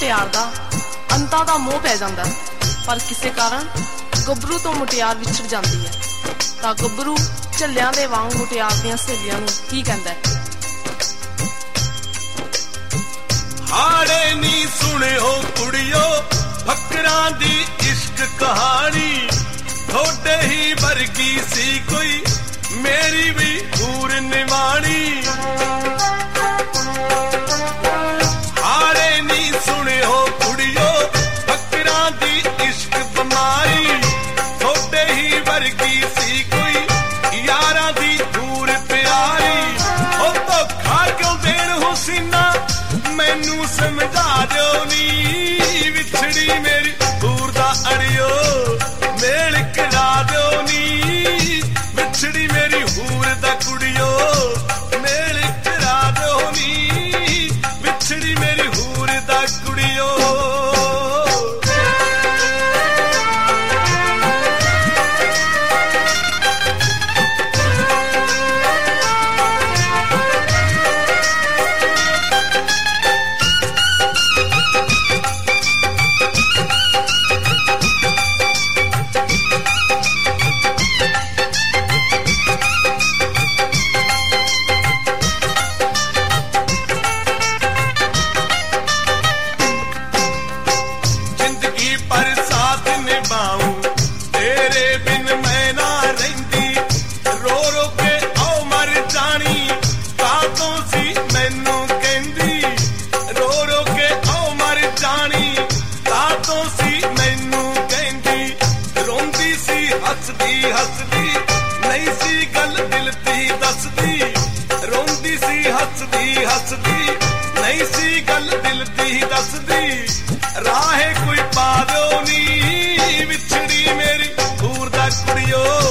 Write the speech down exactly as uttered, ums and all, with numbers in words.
ਮੁਟਿਆਰ ਦਾ ਅੰਤਾਂ ਦਾ ਮੋਹ ਪੈ ਜਾਂਦਾ, ਪਰ ਕਿਸੇ ਕਾਰਨ ਗੱਭਰੂ ਤੋਂ ਮੁਟਿਆਰ ਵਿਛੜ ਜਾਂਦੀ ਹੈ ਤਾਂ ਗੱਭਰੂ ਝੱਲਿਆਂ ਦੇ ਵਾਂਗ ਮੁਟਿਆਰ ਦੀਆਂ ਸਹੇਲੀਆਂ ਨੂੰ ਕੀ ਕਹਿੰਦਾ ਹੈ? ਹਾੜੇ ਨੀ ਸੁਣਿਓ ਕੁੜੀਓ ਫਕਰਾਂ ਦੀ ਇਸ਼ਕ ਕਹਾਣੀ, ਥੋੜੇ ਹੀ ਵਰਗੀ ਸੀ ਕੋਈ ਮੇਰੀ ਵੀ ਹੂਰ ਨਿਵਾਣੀ। ਹਾੜੇ ਨੀ ਸੁਣਿਓ ਕੁੜੀਓ ਫਕਰਾਂ ਦੀ ਇਸ਼ਕ ਬਿਮਾਰੀ, ਥੋੜੇ ਹੀ ਵਰਗੀ ਸੀ ਕੋਈ ਯਾਰਾਂ ਦੀ ਹੂਰ ਪਿਆਰੀ। ਉਹ ਧੋਖਾ ਕਿਉਂ ਦੇਣ ਹੁਸੀਨਾ ਮੈਨੂੰ ਸਮਝਾ ਦਿਓ ਨੀ, ਵਿਛੜੀ ਮੇਰੀ ਹੂਰ ਦਾ ਅੜਿਓ ਮੇਲ ਕਰਾ ਦਿਓ ਨੀ, ਵਿਛੜੀ ਮੇਰੀ ਹੂਰ ਦਾ ਕੁੜਿਓ ਮੇਲ ਕਰਾ ਦਿਓ ਨੀ, ਵਿਛੜੀ ਮੇਰੀ ਹੂਰ ਦਾ ਕੁੜਿਓ। ਹੱਸਦੀ ਹੱਸਦੀ ਨਹੀਂ ਸੀ ਗੱਲ ਦਿਲ ਦੀ ਦੱਸਦੀ, ਰੋਂਦੀ ਸੀ ਹੱਸਦੀ ਹੱਸਦੀ ਨਹੀਂ ਸੀ ਗੱਲ ਦਿਲ ਦੀ ਦੱਸਦੀ। ਰਾਹੇ ਕੋਈ ਪਾ ਦਿਓ ਨੀ, ਵਿਛੜੀ ਮੇਰੀ ਹੂਰ ਦਾ ਕੁੜਿਓ